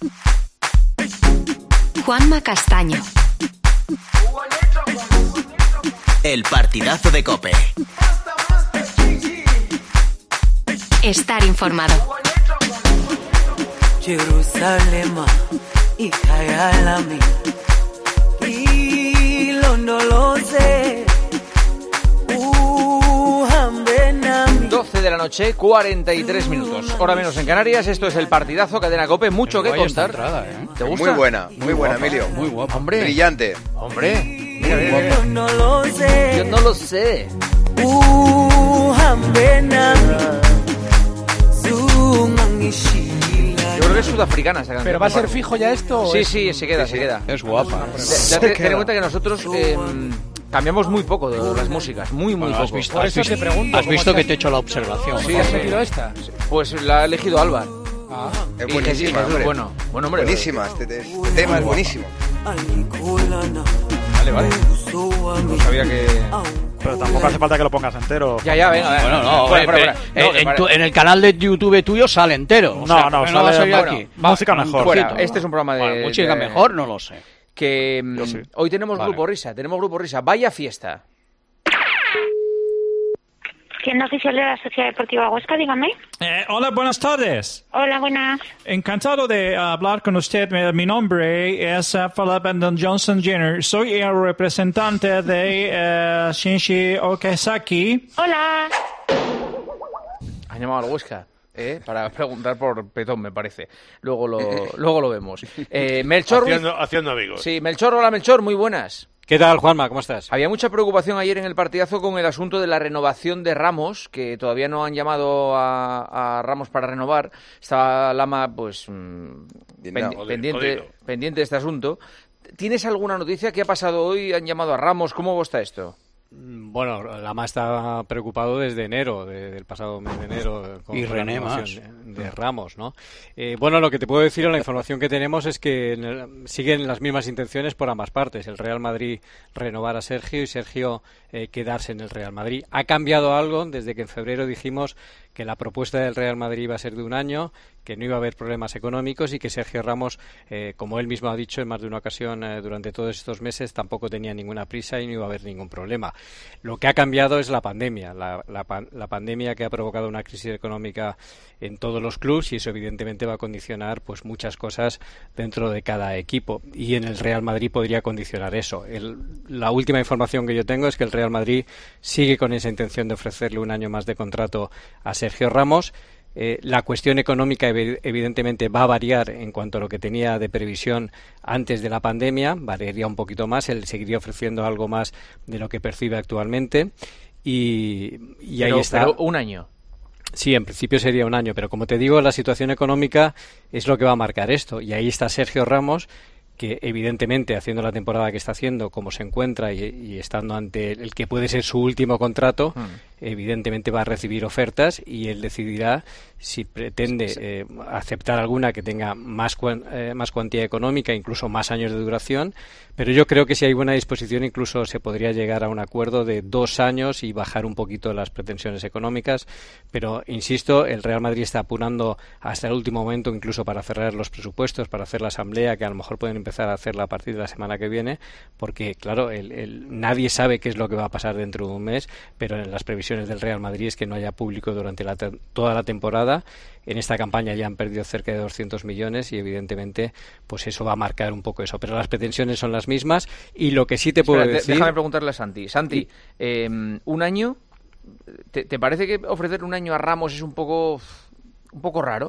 Juanma Castaño. El partidazo de COPE. Estar informado. Jerusalem, Ikayalami, Ilondoloze, 12 de la noche, 43 minutos. Hora menos en Canarias. Esto es el partidazo, Cadena COPE. Mucho que contar. Entrada, ¿Te gusta? Muy buena, Emilio. Muy guapa. Hombre. Brillante. Hombre. Mira. Yo no lo sé. Yo creo que es sudafricana esa canción. ¿Pero va a ser fijo ya esto? Sí, se queda. Es guapa. Ten en cuenta que nosotros cambiamos muy poco de las músicas. Muy poco. Por eso te pregunto. Has visto que te he hecho la observación. Sí, ¿Has metido esta? Pues la ha elegido Alba. Es Y buenísima, Jesús, hombre. bueno, hombre. Buenísima, este tema es buenísimo. Vale. No sabía que... Pero tampoco hace falta que lo pongas entero. Ya, venga. Bueno, no, Fuera. en el canal de YouTube tuyo sale entero. O sea, No, va a salir sale aquí. música mejor. Fuera. Este es un programa de... Bueno, música mejor, no lo sé. Que sí. hoy tenemos Grupo Risa. Vaya fiesta. Tienda oficial de la Sociedad Deportiva Huesca, dígame. Hola, buenas tardes. Hola, buenas. Encantado de hablar con usted. Mi nombre es Philip Endon Johnson Jr. Soy el representante de Shinji Okazaki. Hola. Han llamado al Huesca, para preguntar por Petón, me parece. Luego lo vemos. Melchor... Haciendo amigos. Sí, Melchor, hola Melchor, muy buenas. ¿Qué tal, Juanma? ¿Cómo estás? Había mucha preocupación ayer en el partidazo con el asunto de la renovación de Ramos, que todavía no han llamado a Ramos para renovar. Estaba Lama, pues, pendiente de este asunto. ¿Tienes alguna noticia? ¿Qué ha pasado hoy? ¿Han llamado a Ramos? ¿Cómo está esto? Bueno, Lama está preocupado desde enero, del pasado mes de enero. Con y René la más. De Ramos, ¿no? Bueno, lo que te puedo decir, la información que tenemos es que siguen las mismas intenciones por ambas partes. El Real Madrid renovar a Sergio y Sergio quedarse en el Real Madrid. Ha cambiado algo desde que en febrero dijimos que la propuesta del Real Madrid iba a ser de un año, que no iba a haber problemas económicos y que Sergio Ramos, como él mismo ha dicho en más de una ocasión durante todos estos meses, tampoco tenía ninguna prisa y no iba a haber ningún problema. Lo que ha cambiado es la pandemia, la pandemia que ha provocado una crisis económica en todos los clubes, y eso evidentemente va a condicionar pues muchas cosas dentro de cada equipo, y en el Real Madrid podría condicionar eso. La última información que yo tengo es que el Real Madrid sigue con esa intención de ofrecerle un año más de contrato a Sergio Ramos. La cuestión económica evidentemente va a variar en cuanto a lo que tenía de previsión antes de la pandemia, variaría un poquito más, él seguiría ofreciendo algo más de lo que percibe actualmente, y ahí está. Pero un año. Sí, en principio sería un año, pero como te digo, la situación económica es lo que va a marcar esto, y ahí está Sergio Ramos, que evidentemente haciendo la temporada que está haciendo, como se encuentra y estando ante el que puede ser su último contrato, evidentemente va a recibir ofertas y él decidirá si pretende aceptar alguna que tenga más cuantía económica, incluso más años de duración, pero yo creo que si hay buena disposición incluso se podría llegar a un acuerdo de 2 años y bajar un poquito las pretensiones económicas, pero insisto, el Real Madrid está apurando hasta el último momento incluso para cerrar los presupuestos, para hacer la asamblea, que a lo mejor pueden empezar a hacerla a partir de la semana que viene, porque claro, nadie sabe qué es lo que va a pasar dentro de un mes, pero en las previsiones del Real Madrid es que no haya público durante toda la temporada. En esta campaña ya han perdido cerca de 200 millones y evidentemente pues eso va a marcar un poco eso, pero las pretensiones son las mismas, y lo que sí te puedo decir... Déjame preguntarle a Santi. Santi, un año, ¿te parece que ofrecerle un año a Ramos es un poco raro?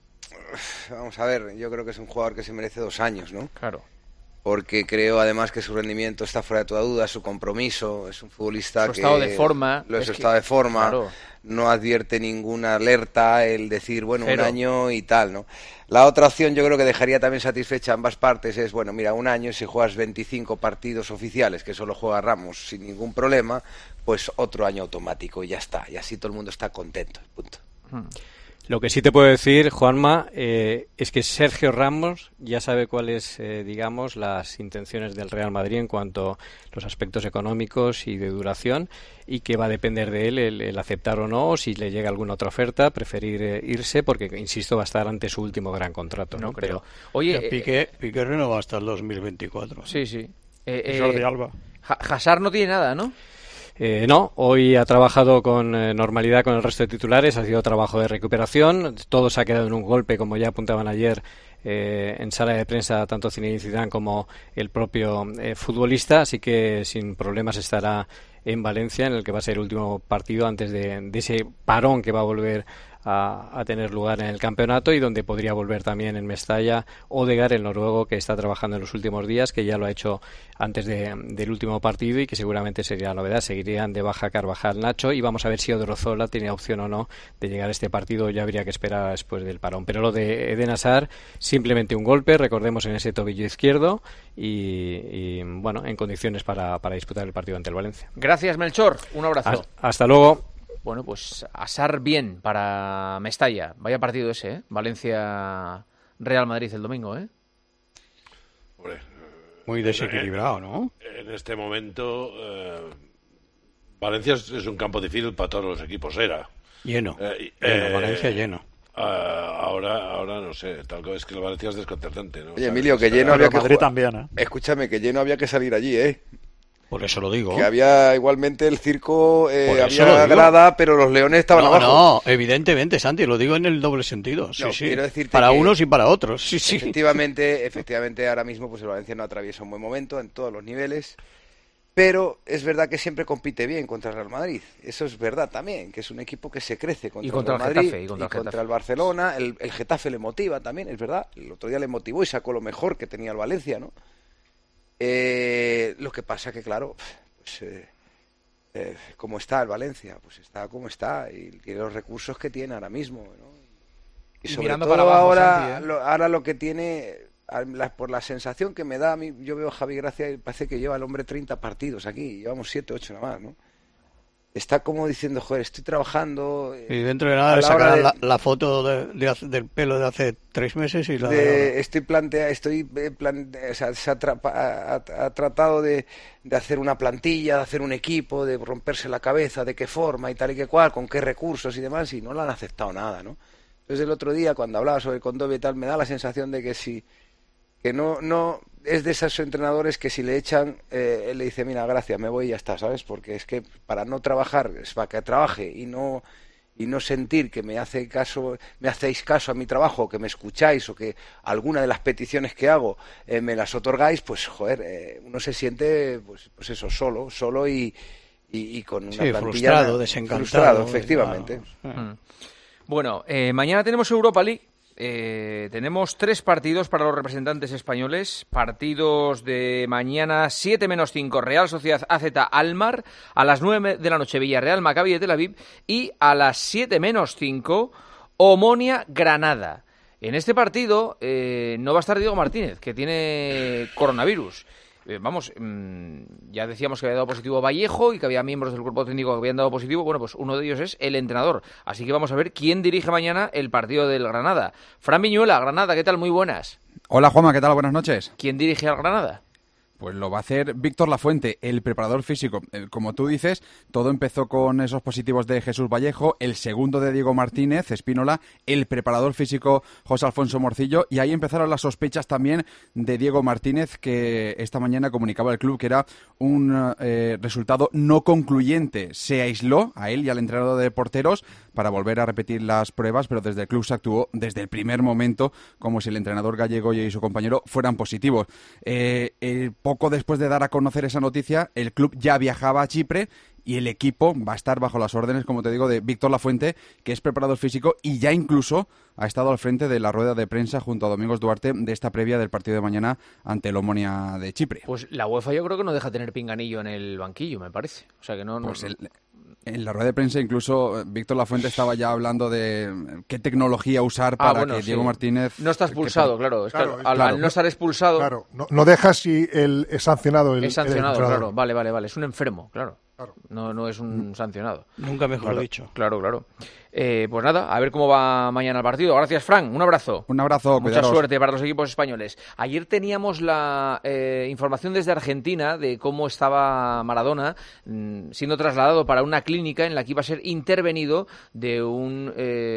Vamos a ver, yo creo que es un jugador que se merece 2 años, ¿no? Claro. Porque creo además que su rendimiento está fuera de toda duda, su compromiso, es un futbolista que... Su estado de forma. Estado de forma, claro. No advierte ninguna alerta el decir, bueno, un año y tal, ¿no? La otra opción yo creo que dejaría también satisfecha a ambas partes es, bueno, mira, un año, si juegas 25 partidos oficiales, que solo juega Ramos sin ningún problema, pues otro año automático y ya está, y así todo el mundo está contento, punto. Lo que sí te puedo decir, Juanma, es que Sergio Ramos ya sabe cuáles, digamos, las intenciones del Real Madrid en cuanto a los aspectos económicos y de duración, y que va a depender de él el aceptar o no, o si le llega alguna otra oferta, preferir irse, porque, insisto, va a estar ante su último gran contrato. No creo. Oye, Piqué renova hasta el 2024. Sí, sí. Jordi Alba. Hazard no tiene nada, ¿no? No, hoy ha trabajado con normalidad con el resto de titulares, ha sido trabajo de recuperación, todo se ha quedado en un golpe, como ya apuntaban ayer en sala de prensa tanto Zinedine Zidane como el propio futbolista, así que sin problemas estará en Valencia, en el que va a ser el último partido antes de ese parón que va a volver a tener lugar en el campeonato, y donde podría volver también en Mestalla Odegaard, el noruego, que está trabajando en los últimos días, que ya lo ha hecho antes del último partido y que seguramente sería la novedad. Seguirían de baja Carvajal, Nacho, y vamos a ver si Odriozola tiene opción o no de llegar a este partido. Ya habría que esperar después del parón, pero lo de Eden Hazard, simplemente un golpe, recordemos, en ese tobillo izquierdo, y bueno, en condiciones para disputar el partido ante el Valencia. Gracias, Melchor, un abrazo. Hasta luego. Bueno, pues Hazard bien para Mestalla. Vaya partido ese, ¿eh? Valencia-Real Madrid el domingo, ¿eh? Hombre, muy desequilibrado, ¿no? En este momento, Valencia es un campo difícil para todos los equipos. Lleno. Valencia lleno. Ahora no sé, tal cosa es que el Valencia es desconcertante, ¿no? Oye, Emilio, que lleno había que Madrid también, ¿eh? Escúchame, que lleno había que salir allí, ¿eh? Por eso lo digo. Que había igualmente el circo, había grada, pero los leones estaban abajo. No, evidentemente, Santi, lo digo en el doble sentido. Sí, sí. Quiero decirte para que unos y para otros. Sí, sí. Efectivamente, ahora mismo pues el Valencia no atraviesa un buen momento en todos los niveles, pero es verdad que siempre compite bien contra el Real Madrid. Eso es verdad también, que es un equipo que se crece contra el Real Madrid y contra el Barcelona. El Getafe le motiva también, es verdad. El otro día le motivó y sacó lo mejor que tenía el Valencia, ¿no? Lo que pasa que, claro, pues, como está el Valencia, pues está como está y tiene los recursos que tiene ahora mismo, ¿no? Y sobre todo para abajo, Santi, ahora lo que tiene, por la sensación que me da a mí, yo veo a Javi Gracia y parece que lleva el hombre 30 partidos aquí, llevamos 7, 8 nada más, ¿no? Está como diciendo, joder, estoy trabajando... Y dentro de nada le sacarán la foto del pelo de hace 3 meses y la ha tratado de hacer una plantilla, de hacer un equipo, de romperse la cabeza, de qué forma y tal y qué cual, con qué recursos y demás, y no le han aceptado nada, ¿no? Entonces el otro día, cuando hablaba sobre Condovia y tal, me da la sensación de que no es de esos entrenadores que si le echan, él le dice, mira, gracias, me voy y ya está, ¿sabes? Porque es que para no trabajar, es para que trabaje y no sentir que me hacéis caso a mi trabajo, que me escucháis o que alguna de las peticiones que hago me las otorgáis, pues joder, uno se siente pues eso, solo y con una plantilla frustrado, desencantado. Frustrado, efectivamente. Claro. Bueno, mañana tenemos Europa League. Tenemos 3 partidos para los representantes españoles. Partidos de mañana 7-5, Real Sociedad AZ Almar, a las 9 de la noche Villarreal Maccabi de Tel Aviv, y a las 7-5 Omonia Granada. En este partido no va a estar Diego Martínez, que tiene coronavirus. Ya decíamos que había dado positivo Vallejo y que había miembros del cuerpo técnico que habían dado positivo. Bueno, pues uno de ellos es el entrenador. Así que vamos a ver quién dirige mañana el partido del Granada. Fran Viñuela, Granada, ¿qué tal? Muy buenas. Hola, Juanma, ¿qué tal? Buenas noches. ¿Quién dirige al Granada? Pues lo va a hacer Víctor Lafuente, el preparador físico. Como tú dices, todo empezó con esos positivos de Jesús Vallejo, el segundo de Diego Martínez, Espínola, el preparador físico José Alfonso Morcillo, y ahí empezaron las sospechas también de Diego Martínez, que esta mañana comunicaba al club que era un resultado no concluyente. Se aisló a él y al entrenador de porteros para volver a repetir las pruebas, pero desde el club se actuó desde el primer momento como si el entrenador gallego y su compañero fueran positivos. Poco después de dar a conocer esa noticia, el club ya viajaba a Chipre y el equipo va a estar bajo las órdenes, como te digo, de Víctor Lafuente, que es preparador físico y ya incluso ha estado al frente de la rueda de prensa junto a Domingos Duarte de esta previa del partido de mañana ante el Omonia de Chipre. Pues la UEFA yo creo que no deja tener pinganillo en el banquillo, me parece. O sea que no... Pues en la rueda de prensa incluso Víctor Lafuente estaba ya hablando de qué tecnología usar para que Diego Martínez... No está expulsado, claro. Al no estar expulsado... Claro, no deja si él es sancionado. Es sancionado, claro. Vale. Es un enfermo, claro. Claro. No es un sancionado. Nunca mejor dicho. Claro. Pues nada, a ver cómo va mañana el partido. Gracias, Fran. Un abrazo. Un abrazo. Mucha suerte para los equipos españoles. Ayer teníamos la información desde Argentina de cómo estaba Maradona siendo trasladado para una clínica en la que iba a ser intervenido de un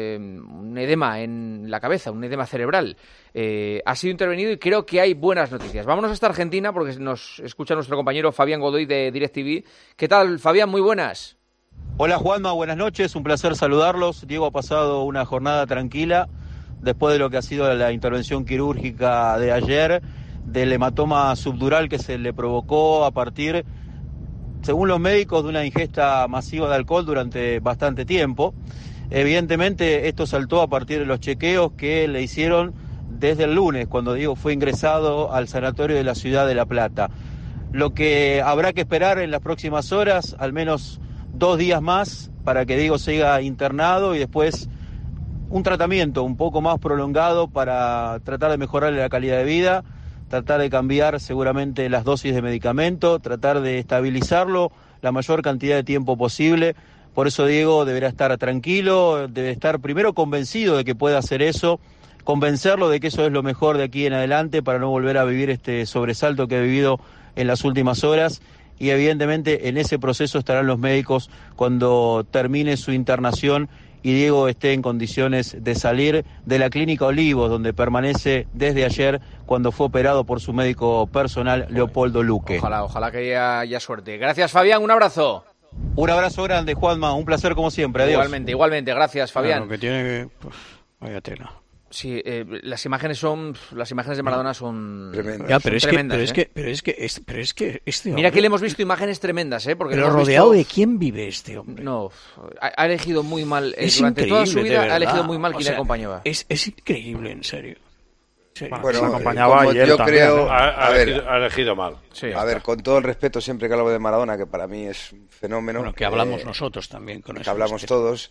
edema en la cabeza, un edema cerebral. Ha sido intervenido y creo que hay buenas noticias. Vámonos hasta Argentina porque nos escucha nuestro compañero Fabián Godoy de DirecTV. ¿Qué tal, Fabián? Muy buenas. Hola Juanma, buenas noches, un placer saludarlos. Diego ha pasado una jornada tranquila después de lo que ha sido la intervención quirúrgica de ayer, del hematoma subdural que se le provocó a partir, según los médicos, de una ingesta masiva de alcohol durante bastante tiempo. Evidentemente esto saltó a partir de los chequeos que le hicieron desde el lunes, cuando Diego fue ingresado al sanatorio de la ciudad de La Plata. Lo que habrá que esperar en las próximas horas, al menos 2 días más, para que Diego siga internado y después un tratamiento un poco más prolongado para tratar de mejorarle la calidad de vida, tratar de cambiar seguramente las dosis de medicamento, tratar de estabilizarlo la mayor cantidad de tiempo posible. Por eso Diego deberá estar tranquilo, debe estar primero convencido de que puede hacer eso, convencerlo de que eso es lo mejor de aquí en adelante para no volver a vivir este sobresalto que ha vivido en las últimas horas, y evidentemente en ese proceso estarán los médicos cuando termine su internación y Diego esté en condiciones de salir de la clínica Olivos, donde permanece desde ayer cuando fue operado por su médico personal, Leopoldo Luque. Ojalá que haya suerte. Gracias, Fabián, un abrazo. Un abrazo grande, Juanma, un placer como siempre, adiós. Igualmente, gracias, Fabián. Lo que tiene vaya tela. Sí, las imágenes de Maradona son tremendas. Ya, pero es que este hombre... Mira que le hemos visto imágenes tremendas, porque pero rodeado de quién vive este hombre. No, ha elegido muy mal durante toda su vida, ha elegido muy mal quien le acompañaba. Es increíble, en serio. Sí. Bueno, acompañaba ayer yo también, creo, ha elegido mal. Sí, a ver, con todo el respeto siempre que hablo de Maradona, que para mí es un fenómeno. Bueno, que hablamos nosotros también con eso. Que hablamos todos.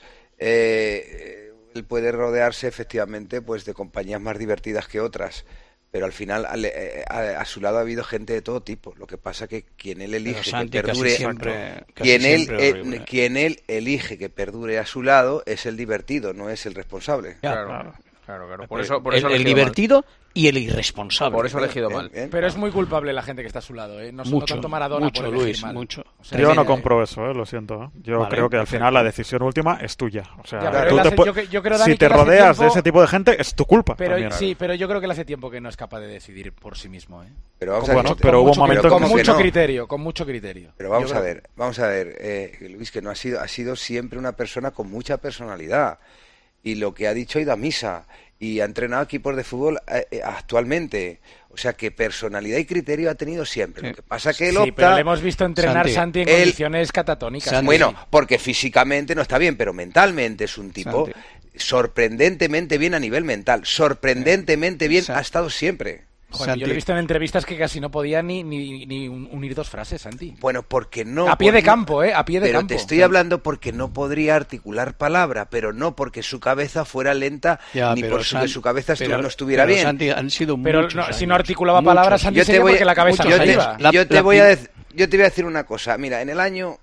Él puede rodearse efectivamente pues de compañías más divertidas que otras, pero al final a su lado ha habido gente de todo tipo. Lo que pasa que quien él elige que perdure, quien él elige que perdure a su lado es el divertido, no es el responsable. Claro. Por eso el divertido y el irresponsable. Por eso ha elegido mal. Pero es muy culpable la gente que está a su lado, ¿eh? No tanto Maradona por elegir mal. Mucho. O sea, yo no compro eso, lo siento. Yo creo que al final la decisión última es tuya. O sea, yo creo, Dani, si te rodeas de ese tipo de gente, es tu culpa. Pero yo creo que él hace tiempo que no es capaz de decidir por sí mismo, ¿eh? Pero hubo un momento con mucho criterio. Pero vamos a ver, Luis, que no ha sido siempre una persona con mucha personalidad. Y lo que ha dicho ha ido a misa y ha entrenado equipos de fútbol actualmente. O sea que personalidad y criterio ha tenido siempre. Lo que pasa que él opta... pero le hemos visto entrenar Santi en condiciones catatónicas. Bueno, porque físicamente no está bien, pero mentalmente es un tipo sorprendentemente bien a nivel mental. Sorprendentemente bien ha estado siempre. Joder, yo lo he visto en entrevistas que casi no podía ni unir 2 frases, Santi. Bueno, porque no... A pie de campo, a pie de campo. Pero te estoy hablando porque no podría articular palabra, pero no porque su cabeza fuera lenta, ni porque su cabeza no estuviera bien. Santi, han sido si no articulaba palabras, Santi sería porque la cabeza no se iba. Yo te voy a decir una cosa. Mira, en el año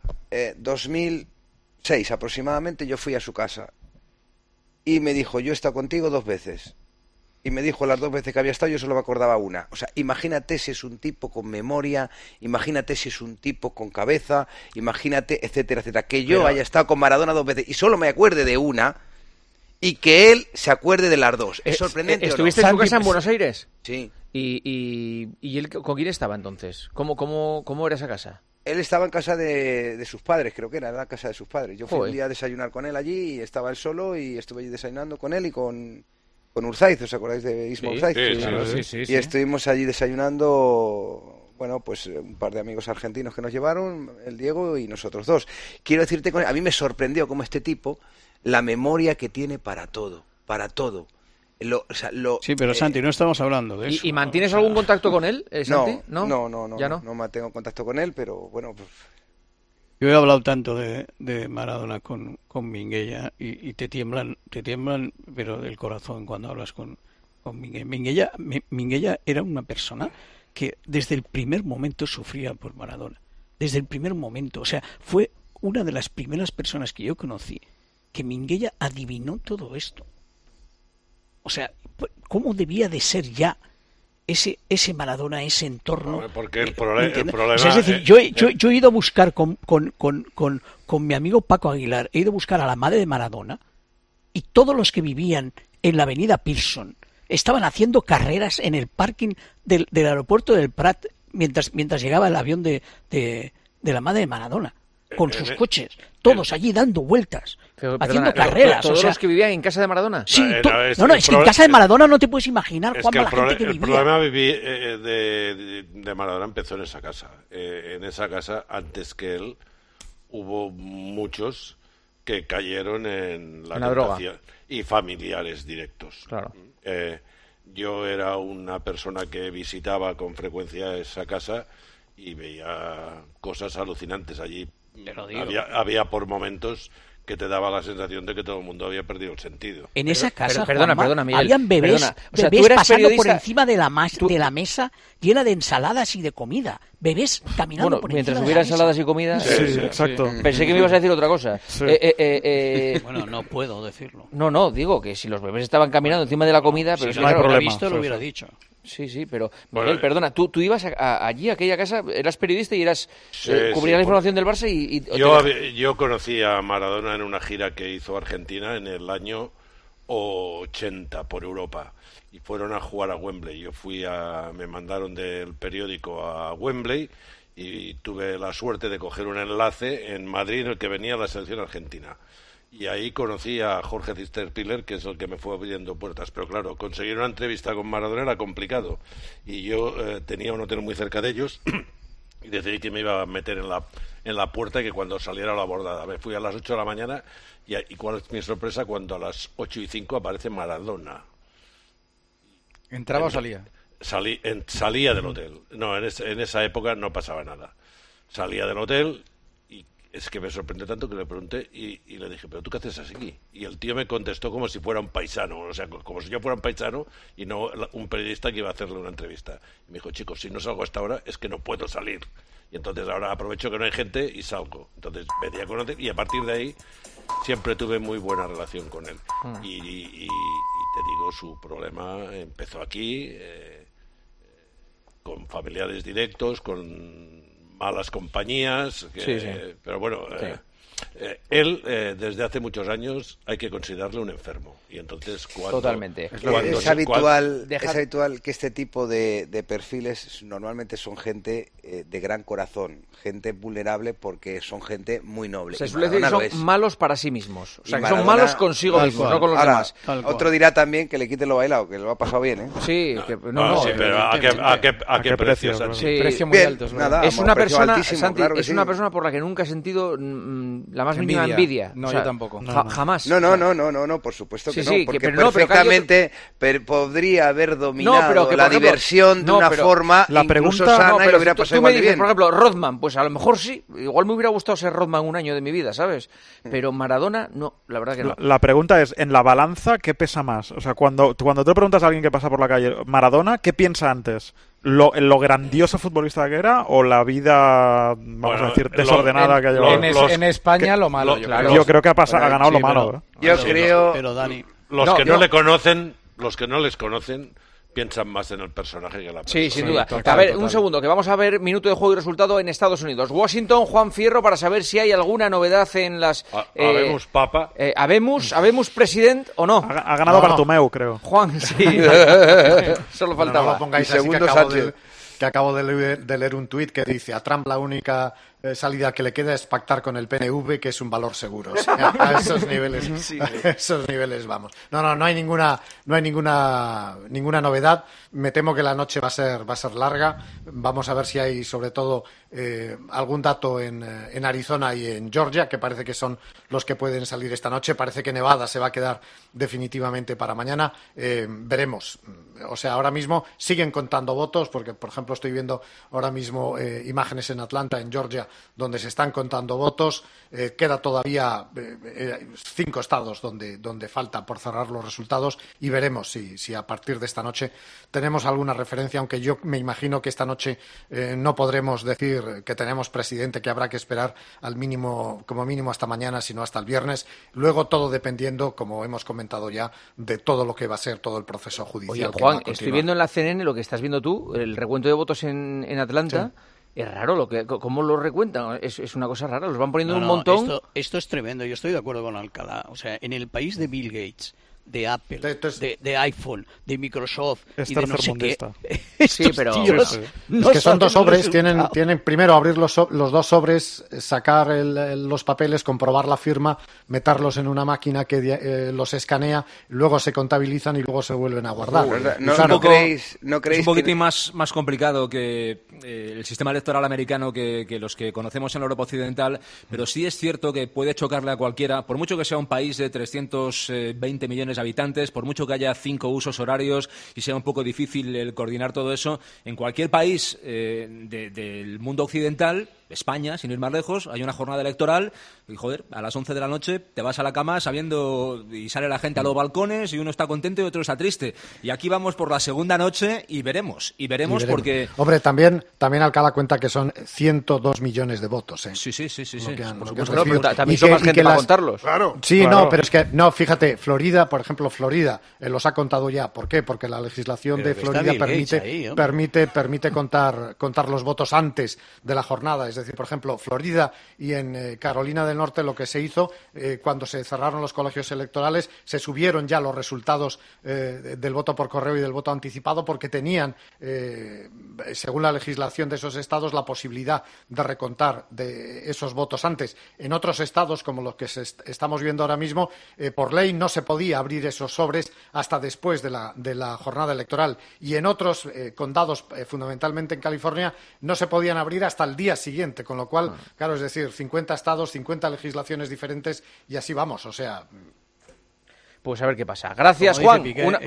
2006 aproximadamente yo fui a su casa y me dijo, yo he estado contigo 2 veces. Y me dijo las 2 veces que había estado, yo solo me acordaba una. O sea, imagínate si es un tipo con memoria, imagínate si es un tipo con cabeza, imagínate, etcétera, etcétera. Que yo haya estado con Maradona 2 veces y solo me acuerde de una, y que él se acuerde de las 2. Es sorprendente. ¿Estuviste en su casa en Buenos Aires? Sí. ¿Y él con quién estaba entonces? ¿Cómo era esa casa? Él estaba en casa de sus padres, creo que era la casa de sus padres. Yo fui un día a desayunar con él allí y estaba él solo y estuve allí desayunando con él y con Urzaiz, ¿os acordáis de Isma Urzaiz? Sí. Y estuvimos allí desayunando, bueno, pues un par de amigos argentinos que nos llevaron, el Diego y nosotros 2. Quiero decirte, a mí me sorprendió como este tipo, la memoria que tiene para todo. Sí, pero Santi, no estamos hablando de eso. ¿Y mantienes algún contacto con él, Santi? No. ¿Ya no? No mantengo contacto con él, pero bueno, pues... Yo he hablado tanto de Maradona con Minguella y te tiemblan, pero del corazón cuando hablas con Minguella. Minguella era una persona que desde el primer momento sufría por Maradona. desde el primer momento. O sea, fue una de las primeras personas que yo conocí que Minguella adivinó todo esto. O sea, ¿cómo debía de ser ya ese Maradona, ese entorno? Porque el problema... O sea, es decir, yo he ido a buscar con mi amigo Paco Aguilar, he ido a buscar a la madre de Maradona, y todos los que vivían en la avenida Pearson estaban haciendo carreras en el parking del aeropuerto del Prat mientras llegaba el avión de la madre de Maradona, con sus coches, todos allí dando vueltas, haciendo carreras. ¿Todos los que vivían en casa de Maradona? Sí, es que en casa de Maradona no te puedes imaginar, Juanma, la gente que vivía. El problema de Maradona empezó en esa casa. En esa casa, antes que él, hubo muchos que cayeron en la droga y familiares directos. Claro. Yo era una persona que visitaba con frecuencia esa casa y veía cosas alucinantes allí. Había por momentos que te daba la sensación de que todo el mundo había perdido el sentido. En esa casa, perdona, Miguel, habían bebés, o sea, bebés pasando periodista, por encima de la mesa llena de ensaladas y de comida. Bebés caminando por mientras encima hubiera de la ensaladas mesa. y comida. Sí, exacto. Pensé que me ibas a decir otra cosa. Sí. Bueno, no puedo decirlo. No, digo que si los bebés estaban caminando encima de la comida, pero si no lo claro, hubiera visto, lo hubiera dicho. Sí, pero Miguel, perdona, tú ibas allí, a aquella casa, eras periodista y eras cubrías la información del Barça y yo conocí a Maradona en una gira que hizo Argentina en el año 80 por Europa y fueron a jugar a Wembley. Me mandaron del periódico a Wembley y tuve la suerte de coger un enlace en Madrid en el que venía la selección argentina. Y ahí conocí a Jorge Cisterpiller, que es el que me fue abriendo puertas. Pero claro, conseguir una entrevista con Maradona era complicado. Y yo tenía un hotel muy cerca de ellos y decidí que me iba a meter en la puerta y que cuando saliera la bordada. Me fui a las 8 de la mañana y cuál es mi sorpresa cuando a las 8:05 aparece Maradona. ¿Entraba o salía? Salía del hotel. No, en esa época no pasaba nada. Salía del hotel... Es que me sorprendió tanto que le pregunté y le dije, ¿pero tú qué haces aquí? Y el tío me contestó como si fuera un paisano, o sea, como si yo fuera un paisano y no un periodista que iba a hacerle una entrevista. Y me dijo, chicos, si no salgo a esta hora es que no puedo salir. Y entonces ahora aprovecho que no hay gente y salgo. Entonces me di a conocer y a partir de ahí siempre tuve muy buena relación con él. Y te digo, su problema empezó aquí, con familiares directos, con... malas compañías, pero bueno, él desde hace muchos años hay que considerarle un enfermo y entonces totalmente es habitual que este tipo de perfiles normalmente son gente de gran corazón, gente vulnerable porque son gente muy noble. Se suele decir que son malos para sí mismos, o sea, que son malos consigo mismos, no con los demás. Otro dirá también que le quite lo bailado, que lo ha pasado bien, ¿eh? Sí, que, pero ¿a qué precio? Sí, precio muy alto. Es una persona, Santi, claro es una persona por la que nunca he sentido la más mínima envidia. No, o sea, yo tampoco. Jamás. No, por supuesto que sí, no, porque pero perfectamente podría haber dominado la diversión de una forma incluso sana y lo hubiera pasado igual de bien. Por ejemplo, Rodman, pues a lo mejor sí, igual me hubiera gustado ser Rodman un año de mi vida, ¿sabes? Pero Maradona, no, la verdad que no. La pregunta es, en la balanza, ¿qué pesa más? O sea, cuando tú le preguntas a alguien que pasa por la calle, Maradona, ¿qué piensa antes? ¿Lo grandioso futbolista que era o la vida, vamos a decir, desordenada que ha llevado? En España lo malo, claro. Yo creo que ha ganado lo malo. Yo creo... Pero Dani... Los que no les conocen piensan más en el personaje que en la persona. Sí, sin duda. A ver, un segundo, que vamos a ver minuto de juego y resultado en Estados Unidos. Washington, Juan Fierro, para saber si hay alguna novedad en las... ¿Habemos papa? ¿Habemos president o no? Ha ganado Bartomeu, creo. Juan, sí. Solo faltaba. No lo pongáis así que acabo de leer un tuit que dice: a Trump la única salida que le queda es pactar con el PNV, que es un valor seguro. O sea, a esos niveles, vamos. No hay ninguna novedad. Me temo que la noche va a ser larga. Vamos a ver si hay, sobre todo, algún dato en Arizona y en Georgia, que parece que son los que pueden salir esta noche. Parece que Nevada se va a quedar definitivamente para mañana. Veremos. O sea, ahora mismo siguen contando votos, porque, por ejemplo, estoy viendo ahora mismo imágenes en Atlanta, en Georgia, donde se están contando votos. Queda todavía 5 estados donde falta por cerrar los resultados y veremos si a partir de esta noche tenemos alguna referencia, aunque yo me imagino que esta noche no podremos decir que tenemos presidente, que habrá que esperar como mínimo hasta mañana, sino hasta el viernes. Luego todo dependiendo, como hemos comentado ya, de todo lo que va a ser todo el proceso judicial. Oye, Juan, estoy viendo en la CNN lo que estás viendo tú, el recuento de votos en Atlanta. Sí. Es raro cómo lo recuentan, es una cosa rara, los van poniendo un montón. Esto es tremendo, yo estoy de acuerdo con Alcalá. O sea, en el país de Bill Gates, de Apple, de iPhone, de Microsoft y de no sé qué. Sí, pero tíos, es que son 2 sobres, tienen primero abrir los 2 sobres, sacar los papeles, comprobar la firma, meterlos en una máquina que los escanea, luego se contabilizan y luego se vuelven a guardar. ¿No creéis es un poquitín más complicado que el sistema electoral americano que los que conocemos en la Europa occidental, pero sí es cierto que puede chocarle a cualquiera, por mucho que sea un país de 320 millones de habitantes, por mucho que haya 5 usos horarios y sea un poco difícil el coordinar todo eso, en cualquier país del mundo occidental, España, sin ir más lejos, hay una jornada electoral y, joder, a las 11 de la noche te vas a la cama sabiendo y sale la gente a los balcones y uno está contento y otro está triste. Y aquí vamos por la segunda noche y veremos porque... Hombre, también Alcalá cuenta que son 102 millones de votos. Sí. Por supuesto, pero también son más gente para contarlos. Claro. Sí, claro. No, pero es que, fíjate, Florida, por ejemplo, los ha contado ya. ¿Por qué? Porque la legislación de Florida permite contar los votos antes de la jornada. Es decir, por ejemplo, Florida y en Carolina del Norte lo que se hizo cuando se cerraron los colegios electorales, se subieron ya los resultados del voto por correo y del voto anticipado porque tenían, según la legislación de esos estados, la posibilidad de recontar de esos votos antes. En otros estados, como los que estamos viendo ahora mismo, por ley no se podía abrir esos sobres hasta después de la jornada electoral. Y en otros condados, fundamentalmente en California, no se podían abrir hasta el día siguiente. Con lo cual, claro, es decir, 50 estados, 50 legislaciones diferentes y así vamos, o sea... Pues a ver qué pasa. Gracias, Juan.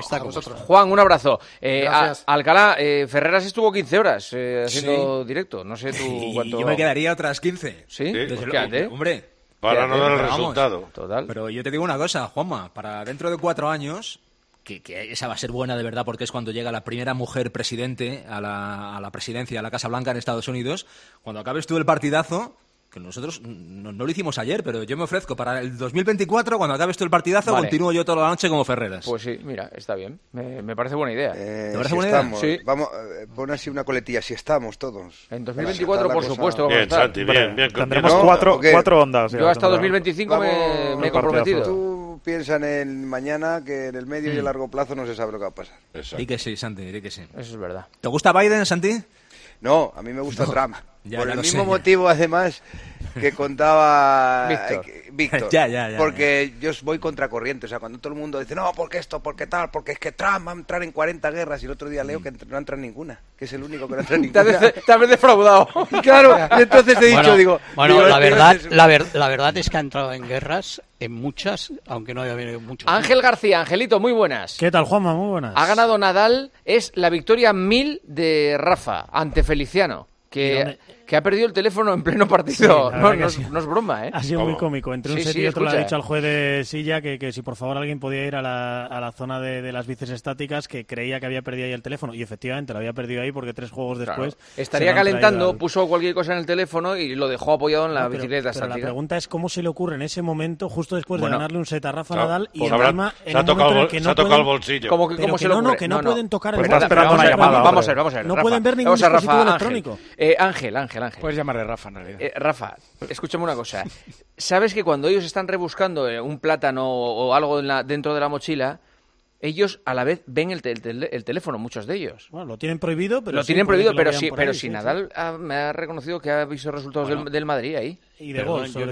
Juan, un abrazo. Alcalá, Ferreras estuvo 15 horas haciendo directo. No sé tú cuánto... Yo me quedaría otras 15. ¿Sí? Hombre. Para no dar el resultado. Total. Pero yo te digo una cosa, Juanma. Para dentro de 4 años... Que esa va a ser buena de verdad porque es cuando llega la primera mujer presidente a la presidencia, a la Casa Blanca en Estados Unidos. Cuando acabes tú el partidazo, que nosotros no lo hicimos ayer, pero yo me ofrezco para el 2024, cuando acabes tú el partidazo, continúo yo toda la noche como Ferreras. Pues sí, mira, está bien. Me parece buena idea. ¿Te parece buena idea? Sí. Vamos, pon así una coletilla, si estamos todos. En 2024, por supuesto. Bien, Santi, bien. Tendremos cuatro ondas. Yo hasta 2025 me he comprometido. Tú piensa en el mañana, que en el medio y el largo plazo no se sabe lo que va a pasar. Di que sí, Santi, di que sí. Eso es verdad. ¿Te gusta Biden, Santi? No, a mí me gusta Trump. Por el mismo motivo, además, que contaba Víctor. Porque yo voy contracorriente. O sea, cuando todo el mundo dice, no, ¿por qué esto? ¿Por qué tal? Porque es que Trump va a entrar en 40 guerras. Y el otro día leo que no entra en ninguna. Que es el único que no entra en ninguna. Te has defraudado. Claro, y entonces he dicho, la verdad es que ha entrado en guerras, en muchas, aunque no haya habido muchos. Ángel García, Angelito, muy buenas. ¿Qué tal, Juanma? Muy buenas. Ha ganado Nadal, es la victoria 1000 de Rafa ante Feliciano. Que ha perdido el teléfono en pleno partido. Sí, no es broma, ¿eh? Ha sido muy cómico. Entre un set y otro le ha dicho al juez de silla que si por favor alguien podía ir a la zona de las bicis estáticas, que creía que había perdido ahí el teléfono. Y efectivamente lo había perdido ahí porque 3 juegos después... Estaría calentando, puso cualquier cosa en el teléfono y lo dejó apoyado en la bicicleta estática. Pero la pregunta es cómo se le ocurre en ese momento, justo después de ganarle un set a Rafa Nadal, y encima en un momento en el que no pueden... el bolsillo. ¿Cómo se le ocurre? Que no pueden tocar el móvil. Vamos a ver. No pueden ver ningún dispositivo electrónico. Ángel. Puedes llamarle Rafa. Rafa, escúchame una cosa. ¿Sabes que cuando ellos están rebuscando un plátano o algo dentro de la mochila, ellos a la vez ven el teléfono, muchos de ellos? Bueno, lo tienen prohibido, pero si Nadal me ha reconocido que ha visto resultados del Madrid ahí. Y de gol, yo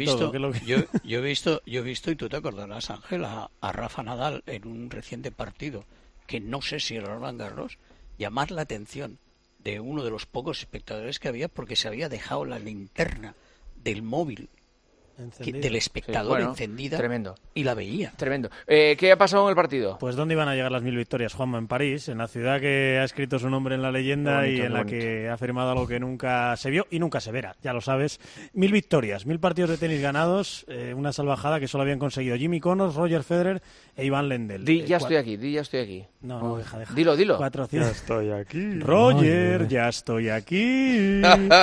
he visto, y tú te acordarás, Ángel, a Rafa Nadal en un reciente partido, que no sé si era Roland Garros, llamar la atención de uno de los pocos espectadores que había porque se había dejado la linterna del móvil del espectador encendida. Tremendo. Y la veía. Tremendo. ¿Qué ha pasado en el partido? Pues ¿dónde iban a llegar las 1000 victorias, Juanma? En París, en la ciudad que ha escrito su nombre en la leyenda bonito, y en la que ha firmado algo que nunca se vio y nunca se verá, ya lo sabes. 1000 victorias, 1000 partidos de tenis ganados, una salvajada que solo habían conseguido Jimmy Connors, Roger Federer e Iván Lendl. Ya estoy aquí. No, deja. Dilo. 400. Ya estoy aquí. Roger, ya estoy aquí.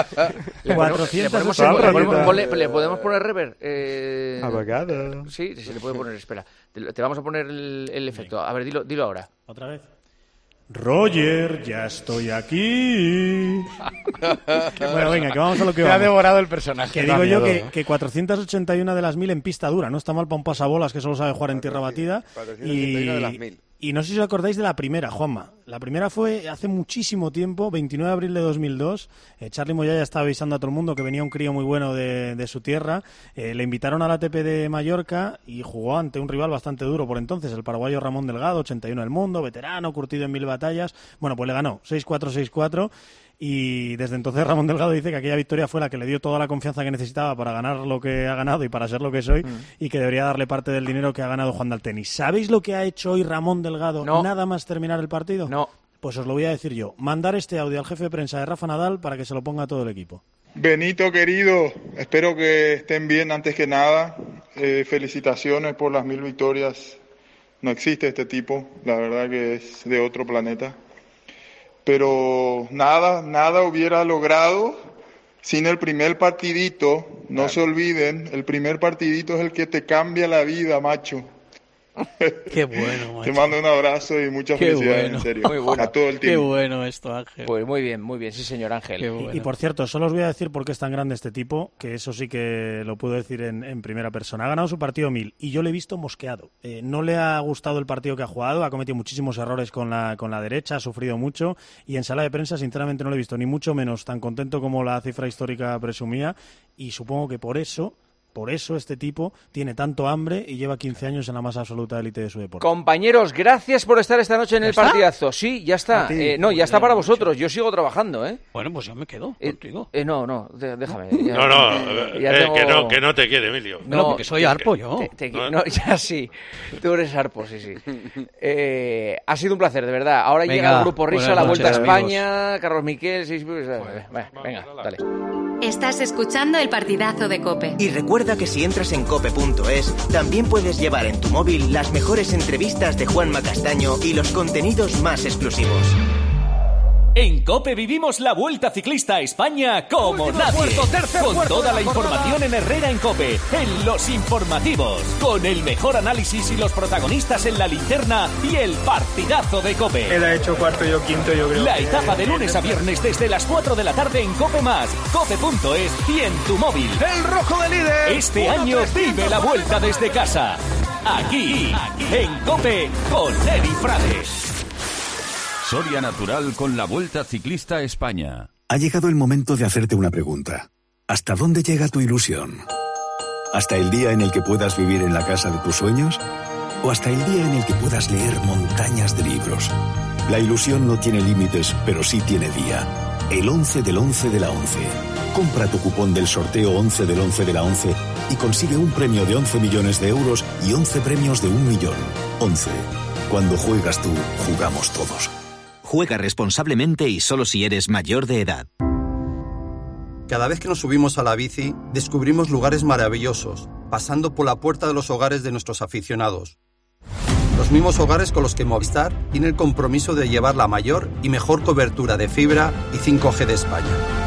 400. ¿Le podemos poner reverb? Abogado. Sí, se le puede poner, espera. Te vamos a poner el efecto. A ver, dilo ahora. ¿Otra vez? Roger, ya estoy aquí. Bueno, venga, que vamos a lo que vamos. Me ha devorado el personaje. Que digo yo que 481 de las 1000 en pista dura. No está mal para un pasabolas que solo sabe jugar en tierra batida. 481 de las 1000. Y no sé si os acordáis de la primera, Juanma. La primera fue hace muchísimo tiempo, 29 de abril de 2002. Charly Moyá ya estaba avisando a todo el mundo que venía un crío muy bueno de su tierra. Le invitaron a la ATP de Mallorca y jugó ante un rival bastante duro por entonces, el paraguayo Ramón Delgado, 81 del mundo, veterano, curtido en 1000 batallas. Bueno, pues le ganó 6-4, 6-4. Y desde entonces Ramón Delgado dice que aquella victoria fue la que le dio toda la confianza que necesitaba para ganar lo que ha ganado y para ser lo que soy, y que debería darle parte del dinero que ha ganado jugando al tenis. ¿Sabéis lo que ha hecho hoy Ramón Delgado nada más terminar el partido? No. Pues os lo voy a decir yo. Mandar este audio al jefe de prensa de Rafa Nadal para que se lo ponga a todo el equipo. Benito, querido, espero que estén bien antes que nada. Felicitaciones por las 1000 victorias. No existe este tipo, la verdad que es de otro planeta. Pero nada hubiera logrado sin el primer partidito. No se olviden, el primer partidito es el que te cambia la vida, macho. Qué bueno, macho. Te mando un abrazo y muchas felicidades, en serio. Muy bueno. A todo el Qué tiempo. bueno esto, Ángel. Pues muy bien, sí señor Ángel. Bueno. Y por cierto, solo os voy a decir por qué es tan grande este tipo, que eso sí que lo puedo decir en primera persona. Ha ganado su partido 1000 y yo le he visto mosqueado. No le ha gustado el partido que ha jugado, ha cometido muchísimos errores con la derecha, ha sufrido mucho, y en sala de prensa sinceramente no le he visto ni mucho menos tan contento como la cifra histórica presumía, y supongo que por eso este tipo tiene tanto hambre y lleva 15 años en la más absoluta élite de su deporte. Compañeros, gracias por estar esta noche en el partidazo. Sí, ya está. Ya está para vosotros. Yo sigo trabajando, ¿eh? Bueno, pues yo me quedo contigo. No, déjame. Que no te quiere, Emilio. No, porque soy Arpo yo. No, ya sí. Tú eres Arpo, sí. Ha sido un placer, de verdad. Ahora llega el Grupo Risa, la Vuelta a España, amigos. Carlos Miquel. Venga, dale. Estás escuchando el partidazo de COPE. Y recuerda que si entras en cope.es, también puedes llevar en tu móvil las mejores entrevistas de Juanma Castaño y los contenidos más exclusivos. En COPE vivimos la Vuelta Ciclista a España como nadie. Con toda la información en Herrera en COPE, en Los Informativos. Con el mejor análisis y los protagonistas en la linterna y el partidazo de COPE. Él ha hecho cuarto, yo quinto, yo creo. La etapa de lunes a viernes desde las 4 de la tarde en COPE+, cope.es y en tu móvil. ¡El rojo de líder! Este año vive la Vuelta desde casa. Aquí, en COPE, con Eri Frades. Soria Natural con la Vuelta Ciclista a España. Ha llegado el momento de hacerte una pregunta. ¿Hasta dónde llega tu ilusión? ¿Hasta el día en el que puedas vivir en la casa de tus sueños? ¿O hasta el día en el que puedas leer montañas de libros? La ilusión no tiene límites, pero sí tiene día. El 11 del 11 de la 11. Compra tu cupón del sorteo 11 del 11 de la 11 y consigue un premio de 11 millones de euros y 11 premios de 1 millón. 11. Cuando juegas tú, jugamos todos. Juega responsablemente y solo si eres mayor de edad. Cada vez que nos subimos a la bici, descubrimos lugares maravillosos, pasando por la puerta de los hogares de nuestros aficionados. Los mismos hogares con los que Movistar tiene el compromiso de llevar la mayor y mejor cobertura de fibra y 5G de España.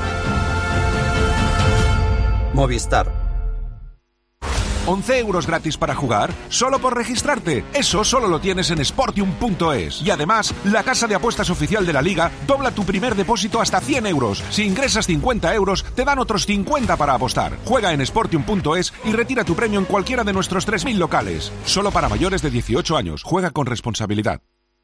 Movistar. 11 euros gratis para jugar, solo por registrarte. Eso solo lo tienes en Sportium.es. Y además, la casa de apuestas oficial de la Liga dobla tu primer depósito hasta 100 euros. Si ingresas 50 euros, te dan otros 50 para apostar. Juega en Sportium.es y retira tu premio en cualquiera de nuestros 3.000 locales. Solo para mayores de 18 años. Juega con responsabilidad.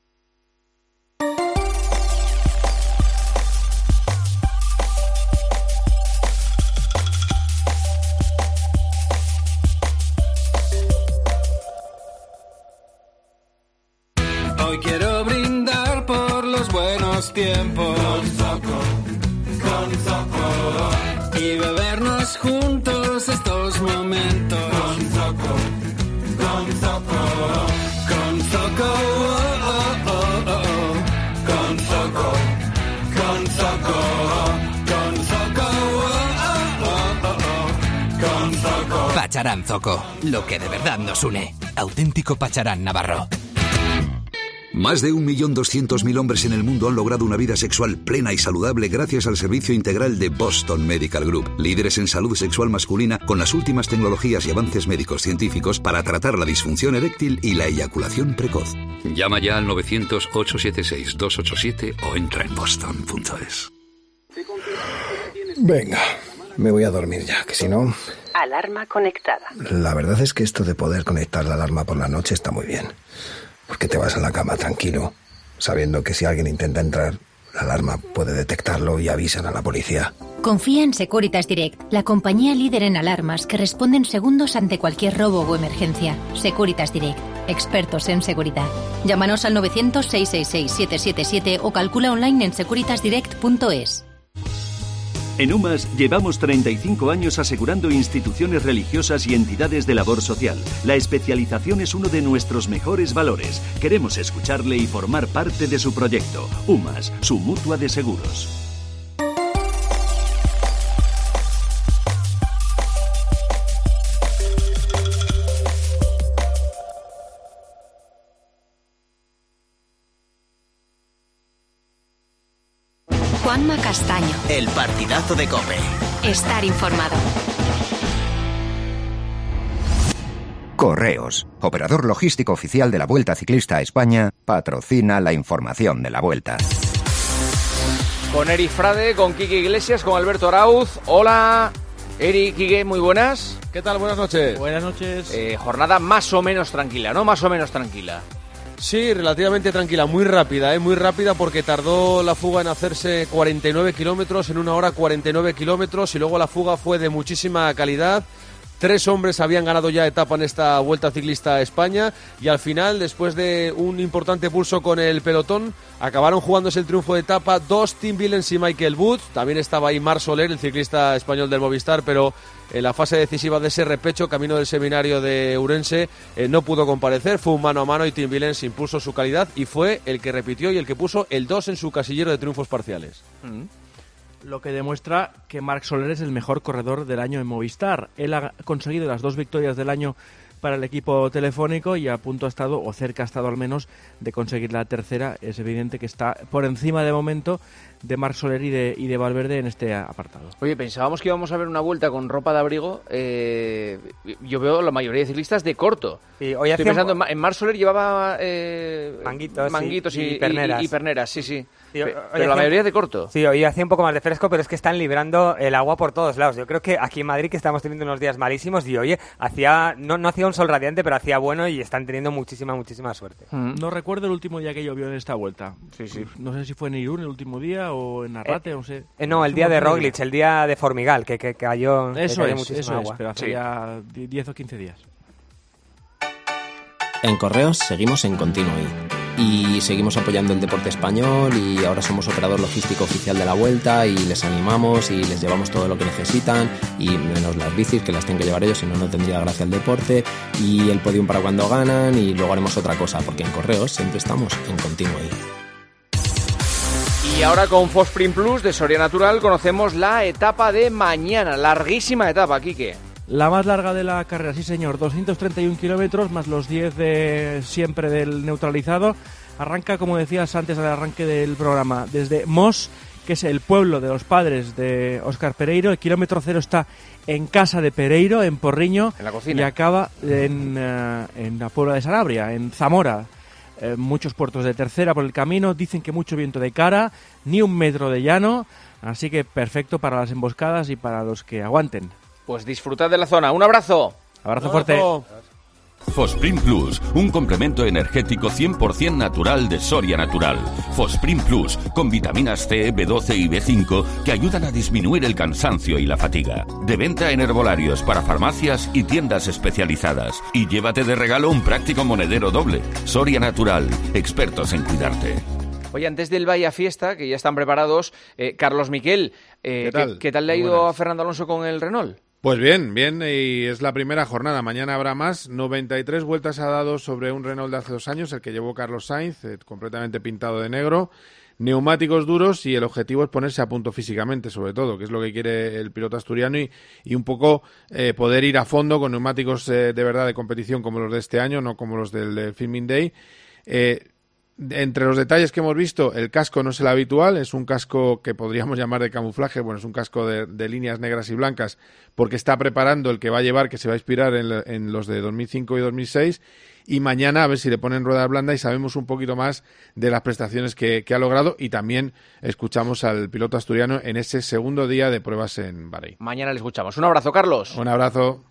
Hoy quiero brindar por los buenos tiempos. Con Zoco. y bebernos juntos estos momentos. Con Zoco, con Zoco, con Zoco, oh, oh, oh, oh. Con Zoco, con Zoco, con Zoco, oh, oh, oh, oh. Con Zoco. Pacharán Zoco, lo que de verdad nos une. Auténtico Pacharán Navarro. Más de 1.200.000 hombres en el mundo han logrado una vida sexual plena y saludable gracias al servicio integral de Boston Medical Group, líderes en salud sexual masculina con las últimas tecnologías y avances médicos científicos para tratar la disfunción eréctil y la eyaculación precoz. Llama ya al 900-876-287 o entra en boston.es. Venga, me voy a dormir ya, que si no... Alarma conectada. La verdad es que esto de poder conectar la alarma por la noche está muy bien. Porque te vas a la cama tranquilo, sabiendo que si alguien intenta entrar, la alarma puede detectarlo y avisan a la policía. Confía en Securitas Direct, la compañía líder en alarmas que responde en segundos ante cualquier robo o emergencia. Securitas Direct, expertos en seguridad. Llámanos al 900-666-777 o calcula online en securitasdirect.es. En UMAS llevamos 35 años asegurando instituciones religiosas y entidades de labor social. La especialización es uno de nuestros mejores valores. Queremos escucharle y formar parte de su proyecto. UMAS, su mutua de seguros. Juanma Castaño. El partidazo de COPE. Estar informado. Correos, operador logístico oficial de la Vuelta Ciclista a España, patrocina la información de la Vuelta. Con Eric Frade, con Quique Iglesias, con Alberto Arauz. Hola, Eric, Quique, muy buenas. ¿Qué tal? Buenas noches. Buenas noches. Jornada más o menos tranquila, ¿no? Más o menos tranquila. Sí, relativamente tranquila, muy rápida porque tardó la fuga en hacerse 49 kilómetros, en 1 hora 49 kilómetros y luego la fuga fue de muchísima calidad. 3 hombres habían ganado ya etapa en esta Vuelta Ciclista a España y al final, después de un importante pulso con el pelotón, acabaron jugándose el triunfo de etapa 2 Tim Willems y Michael Woods. También estaba ahí Marc Soler, el ciclista español del Movistar, pero en la fase decisiva de ese repecho, camino del seminario de Ourense, no pudo comparecer. Fue un mano a mano y Tim Willems impuso su calidad y fue el que repitió y el que puso el 2 en su casillero de triunfos parciales. Lo que demuestra que Marc Soler es el mejor corredor del año en Movistar. Él ha conseguido las 2 victorias del año para el equipo telefónico y a punto ha estado, o cerca ha estado al menos, de conseguir la tercera. Es evidente que está por encima de momento de Marc Soler y de Valverde en este apartado. Oye, pensábamos que íbamos a ver una vuelta con ropa de abrigo. Yo veo la mayoría de ciclistas de corto. Sí, hoy estoy pensando en Marc Soler llevaba manguitos y perneras, sí. Pero la mayoría de corto. Sí, hoy hacía un poco más de fresco, pero es que están librando el agua por todos lados. Yo creo que aquí en Madrid, que estamos teniendo unos días malísimos, y oye, no hacía un sol radiante, pero hacía bueno y están teniendo muchísima suerte. No recuerdo el último día que llovió en esta vuelta. Sí. No sé si fue en Irún el último día o en Arrate, no sé. No, el día de Roglic, el día de Formigal, que cayó, muchísima agua. Pero hace ya 10 o 15 días. En Correos seguimos en Continuo y seguimos apoyando el deporte español y ahora somos operador logístico oficial de la Vuelta y les animamos y les llevamos todo lo que necesitan y menos las bicis que las tienen que llevar ellos, si no tendría gracia el deporte, y el podium para cuando ganan, y luego haremos otra cosa porque en Correos siempre estamos en Continuo. Y ahora con Fosprint Plus de Soria Natural conocemos la etapa de mañana, larguísima etapa, Quique. La más larga de la carrera, sí señor, 231 kilómetros más los 10 de siempre del neutralizado. Arranca, como decías antes del arranque del programa, desde Mos, que es el pueblo de los padres de Óscar Pereiro. El kilómetro 0 está en casa de Pereiro, en Porriño, en la cocina, y acaba en la Puebla de Sanabria, en Zamora. Muchos puertos de tercera por el camino, dicen que mucho viento de cara, ni 1 metro de llano, así que perfecto para las emboscadas y para los que aguanten. Pues disfrutad de la zona. ¡Un abrazo! ¡Abrazo fuerte! Fosprint Plus, un complemento energético 100% natural de Soria Natural. Fosprint Plus, con vitaminas C, B12 y B5 que ayudan a disminuir el cansancio y la fatiga. De venta en herbolarios para farmacias y tiendas especializadas. Y llévate de regalo un práctico monedero doble. Soria Natural, expertos en cuidarte. Oye, antes del Vaya Fiesta, que ya están preparados, Carlos Miquel, ¿qué tal le ha ido a Fernando Alonso con el Renault? Pues bien, y es la primera jornada. Mañana habrá más. 93 vueltas ha dado sobre un Renault de hace 2 años, el que llevó Carlos Sainz, completamente pintado de negro. Neumáticos duros y el objetivo es ponerse a punto físicamente, sobre todo, que es lo que quiere el piloto asturiano y un poco poder ir a fondo con neumáticos de verdad de competición como los de este año, no como los del Filming Day. Entre los detalles que hemos visto, el casco no es el habitual, es un casco que podríamos llamar de camuflaje, bueno, es un casco de líneas negras y blancas, porque está preparando el que va a llevar, que se va a inspirar en los de 2005 y 2006, y mañana a ver si le ponen ruedas blandas y sabemos un poquito más de las prestaciones que ha logrado, y también escuchamos al piloto asturiano en ese segundo día de pruebas en Bahrein. Mañana le escuchamos. Un abrazo, Carlos. Un abrazo.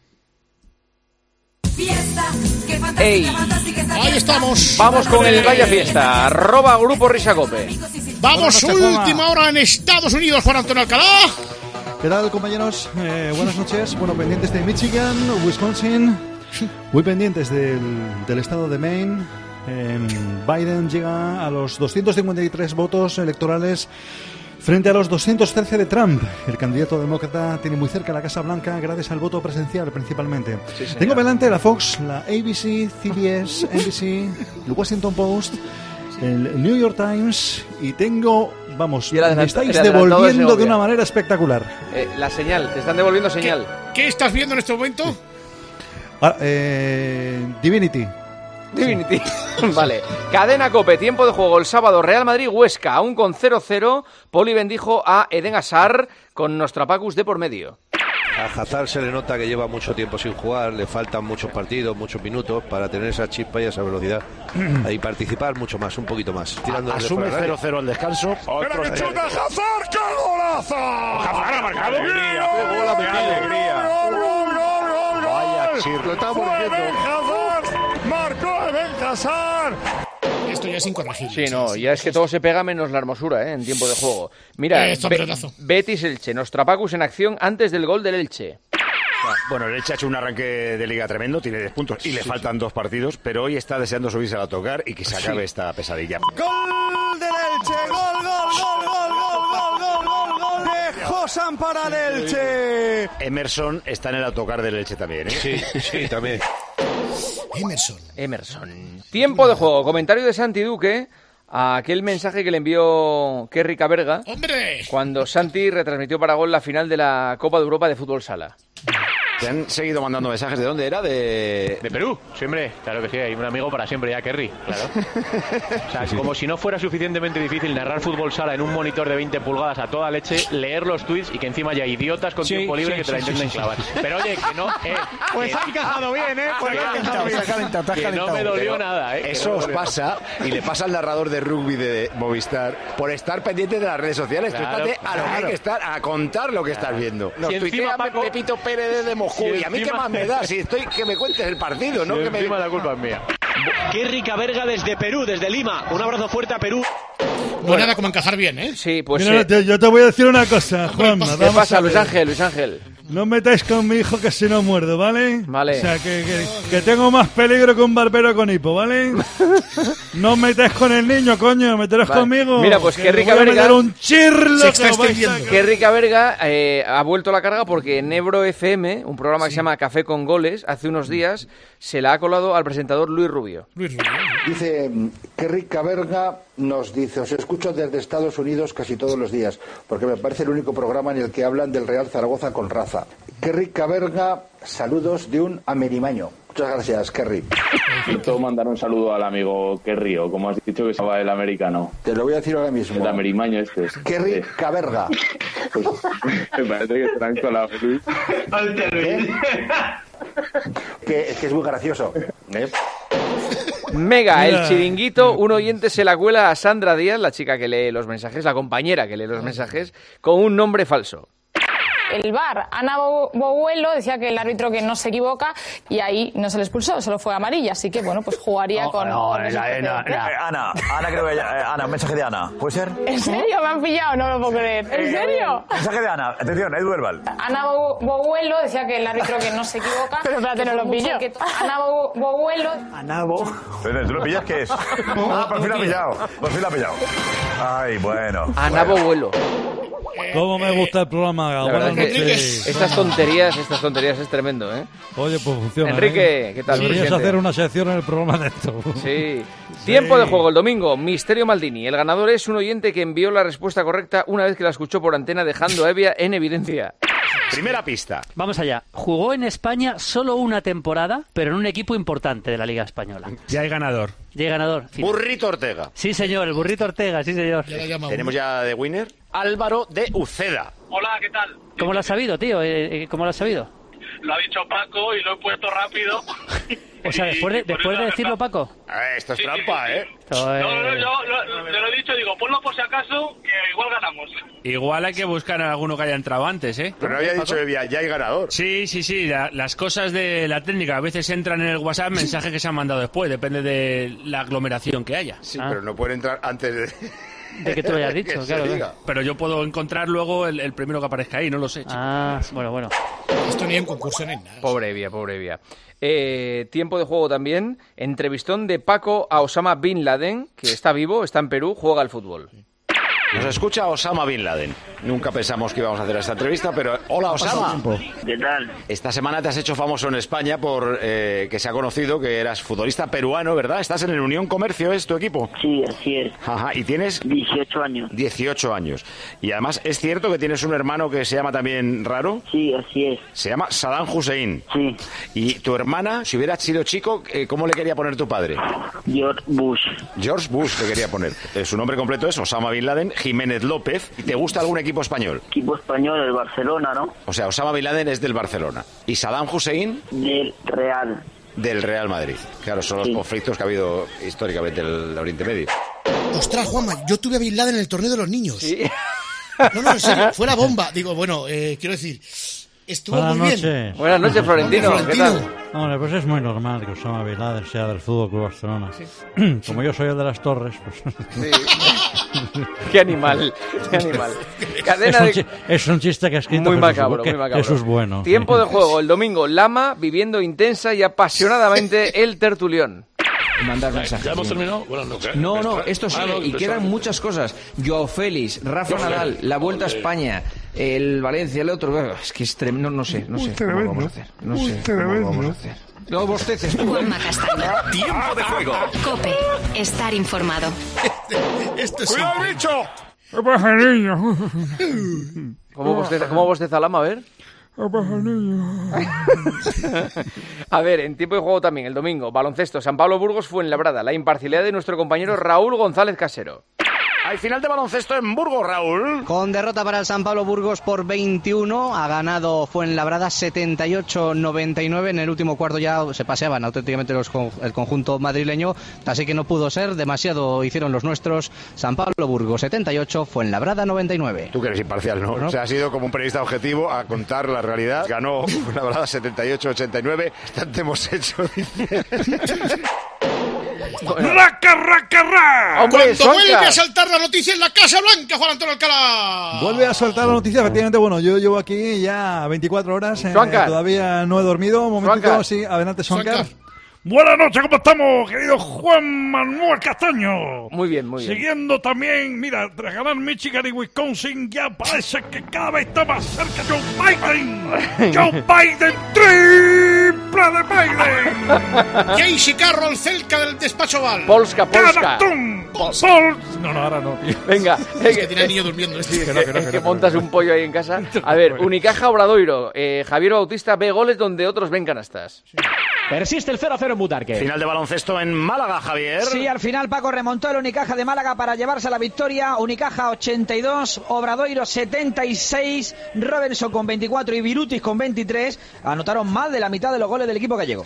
¡Ey! Ahí estamos. Vamos con el Vaya Fiesta. @Grupo Risacope. Vamos, última hora en Estados Unidos, Juan Antonio Alcalá. ¿Qué tal, compañeros? Buenas noches. Bueno, pendientes de Michigan, Wisconsin, muy pendientes del estado de Maine. Biden llega a los 253 votos electorales frente a los 213 de Trump. El candidato demócrata tiene muy cerca la Casa Blanca gracias al voto presencial principalmente. Sí, tengo delante la Fox, la ABC, CBS, NBC, el Washington Post, el New York Times y tengo, vamos, me estáis devolviendo de una manera espectacular. La señal, te están devolviendo señal. ¿Qué estás viendo en este momento? Divinity. Vale. Cadena COPE, tiempo de juego el sábado, Real Madrid-Huesca, aún con 0-0. Poli bendijo a Eden Hazard con Nostrapacus de por medio. A Hazard se le nota que lleva mucho tiempo sin jugar, le faltan muchos partidos, muchos minutos para tener esa chispa y esa velocidad y participar mucho más, un poquito más. Asume 0-0 al descanso. ¡Mira que chuta Hazard! ¡Qué golazo! ¡Hazard ha marcado! ¡Qué alegría! ¡Gol! Vaya chirlo, está muriendo. ¡Marcó Eden Hazard! Esto ya es incorregible. Sí, no, ya es que todo se pega menos la hermosura, en tiempo de juego. Mira, Betis-Elche, Nostrapacus en acción antes del gol del Elche. Bueno, el Elche ha hecho un arranque de liga tremendo, tiene 10 puntos y le faltan 2 partidos, pero hoy está deseando subirse al autocar y que se acabe esta pesadilla. ¡Gol del Elche! ¡Gol de Josan para el Elche! Emerson está en el autocar del Elche también, ¿eh? Sí, también. Emerson. Tiempo de juego. Comentario de Santi Duque a aquel mensaje que le envió Kerry Caberga. ¡Hombre! Cuando Santi retransmitió para Gol la final de la Copa de Europa de Fútbol Sala. ¿Te han seguido mandando mensajes? ¿De dónde era? De Perú, siempre. Claro que sí, hay un amigo para siempre ya, Kerry. Claro. O sea, como si no fuera suficientemente difícil narrar fútbol sala en un monitor de 20 pulgadas a toda leche, leer los tweets y que encima haya idiotas con tiempo libre que te la intenten clavar. Pero oye, que no... pues ha encajado bien, Pues ha calentado. Que no me dolió nada, Eso os pasa y le pasa al narrador de rugby de Movistar por estar pendiente de las redes sociales. Claro, tú a lo que hay que estar, a contar lo que estás viendo. Nos tuitea Pepito Pérez de Moscú. Y a mí qué más me da, si estoy que me cuentes el partido, ¿no? Que encima la culpa es mía. Kerry Caberga desde Perú, desde Lima. Un abrazo fuerte a Perú. No hay nada como encajar bien, ¿eh? Sí, pues... Mira, yo te voy a decir una cosa, Juanma. ¿Qué pasa, Luis Ángel? No metáis con mi hijo que si no muerdo, ¿vale? Vale. O sea, que tengo más peligro que un barbero con hipo, ¿vale? No metáis con el niño, coño, meteros conmigo. Mira, pues que Kerry Caberga... un chirlo se está extendiendo. Kerry Caberga ha vuelto a la carga porque en Ebro FM, un programa que se llama Café con Goles, hace unos días se la ha colado al presentador Luis Rubio. Dice Kerry Caberga, nos dice, os escucho desde Estados Unidos casi todos los días, porque me parece el único programa en el que hablan del Real Zaragoza con raza. Kerry Caberga, saludos de un amerimaño. Muchas gracias, Kerry. Quiero mandar un saludo al amigo Kerry, o como has dicho que se llama el americano. Te lo voy a decir ahora mismo. El amerimaño este. Kerry Caberga. Pues, me parece que te han colado, Luis. Que es muy gracioso. Mega, el chiringuito, un oyente se la cuela a Sandra Díaz, la chica que lee los mensajes, la compañera que lee los mensajes, con un nombre falso. el VAR. Ana Boguelo decía que el árbitro que no se equivoca y ahí no se le expulsó, solo fue amarilla, así que bueno, pues jugaría con Ana, creo que Ana, un mensaje de Ana, ¿puede ser? ¿En serio? ¿Me han pillado? No lo puedo creer. ¿En serio? Mensaje de Ana, atención, Edu Herbal. Ana Boguelo decía que el árbitro que no se equivoca. Pero espérate, no lo pillo. Ana Boguelo. Pero ¿tú lo pillas qué es? Por fin lo ha pillado. Ay, bueno. Ana Boguelo. ¿Cómo me gusta el programa? Buenas noches. Estas tonterías es tremendo, ¿eh? Oye, pues funciona. Enrique, ¿qué tal? Deberías hacer una sección en el programa de esto. Sí. Tiempo de juego el domingo. Misterio Maldini. El ganador es un oyente que envió la respuesta correcta una vez que la escuchó por antena, dejando a Evia en evidencia. Primera pista. Vamos allá. Jugó en España solo una temporada, pero en un equipo importante de la Liga Española. Ya hay ganador. Burrito Ortega. Sí, señor, el Burrito Ortega, sí, señor. Tenemos ya de winner. Álvaro de Uceda. Hola, ¿qué tal? ¿Cómo lo has sabido, tío? ¿Cómo lo has sabido? Lo ha dicho Paco y lo he puesto rápido. O sea, después de decirlo, Paco. Esto es trampa, ¿eh? No, yo lo he dicho, digo, ponlo por si acaso, que igual ganamos. Igual hay que buscar a alguno que haya entrado antes, ¿eh? Pero no había dicho Evia, ya hay ganador. Sí, las cosas de la técnica a veces entran en el WhatsApp mensajes que se han mandado después, depende de la aglomeración que haya. Sí, pero no pueden entrar antes de que tú lo hayas dicho, claro. Pero yo puedo encontrar luego el primero que aparezca ahí, no lo sé. Bueno. Esto ni en concurso ni en nada. Pobre Evia. Tiempo de juego también. Entrevistón de Paco a Osama Bin Laden, que está vivo, está en Perú, juega al fútbol. Nos escucha Osama Bin Laden. Nunca pensamos que íbamos a hacer esta entrevista, pero hola Osama. ¿Qué tal? Esta semana te has hecho famoso en España por que se ha conocido que eras futbolista peruano, ¿verdad? Estás en el Unión Comercio, ¿es tu equipo? Sí, así es. Ajá, y tienes 18 años. 18 años. Y además, ¿es cierto que tienes un hermano que se llama también raro? Sí, así es. Se llama Saddam Hussein. Sí. Y tu hermana, si hubiera sido chico, ¿cómo le quería poner tu padre? George Bush. George Bush le quería poner. Su nombre completo es Osama Bin Laden Jiménez López. ¿Y te gusta algún equipo español? Equipo español, el Barcelona, ¿no? O sea, Osama Bin Laden es del Barcelona. ¿Y Saddam Hussein? Del Real. Del Real Madrid. Claro, son los conflictos que ha habido históricamente en el Oriente Medio. Ostras, Juanma, yo tuve a Bin Laden en el torneo de los niños. Sí. No, en serio, fue la bomba. Digo, bueno, quiero decir, estuvo muy bien. Buenas noches, Florentino. ¿Qué tal? Hombre, pues es muy normal que Osama Bin Laden sea del Fútbol Club Barcelona. Sí. Como yo soy el de las Torres, pues... Sí. Qué animal. Es un chiste que ha escrito muy macabro. Eso es bueno. Tiempo de juego el domingo. Lama viviendo intensa y apasionadamente el tertulión. Mandar mensajes. ¿Ya hemos terminado? Bueno, no, esto sigue y quedan muchas cosas. Joao Félix, Rafa Nadal, la Vuelta a España, el Valencia, el otro. Es que es tremendo, no sé cómo vamos a hacer. No sé cómo vamos a hacer. No bosteces tú. Juanma Castaño. Tiempo de juego. COPE. Estar informado. ¡Cuidado, bicho! ¿Qué pasa, niño? ¿Cómo bosteza Lama? A ver. A ver, en tiempo de juego también, el domingo, baloncesto, San Pablo Burgos Fuenlabrada, la imparcialidad de nuestro compañero Raúl González Casero. Hay final de baloncesto en Burgos, Raúl. Con derrota para el San Pablo Burgos por 21, ha ganado Fuenlabrada 78-99. En el último cuarto ya se paseaban auténticamente el conjunto madrileño, así que no pudo ser, demasiado hicieron los nuestros. San Pablo Burgos 78, Fuenlabrada 99. Tú que eres imparcial, ¿no? O sea, has ido como un periodista objetivo a contar la realidad. Ganó Fuenlabrada 78-89. Bastante hemos hecho, dice. ¡Raca! ¡Hombre, Cuando vuelve a saltar la noticia en la Casa Blanca, Juan Antonio Alcalá. Vuelve a saltar la noticia, efectivamente. Bueno, yo llevo aquí ya 24 horas. Todavía no he dormido. Un momentito, sí, adelante, Suancar. Buenas noches, ¿cómo estamos, querido Juan Manuel Castaño? Muy bien. Siguiendo también, mira, tras ganar Michigan y Wisconsin, ya parece que cada vez está más cerca Joe Biden. Joe Biden, triple de Biden. Casey Carroll cerca del despacho Oval. Polska. No, ahora no, tío. Venga. Es que tiene el niño durmiendo. Es que montas un pollo ahí en casa. A ver, Unicaja Obradoiro. Javier Bautista ve goles donde otros ven canastas. Sí. Persiste el 0-0 en Butarque. Final de baloncesto en Málaga, Javier. Sí, al final Paco remontó el Unicaja de Málaga para llevarse la victoria. Unicaja 82, Obradoiro 76, Robinson con 24 y Virutis con 23. Anotaron más de la mitad de los goles del equipo gallego.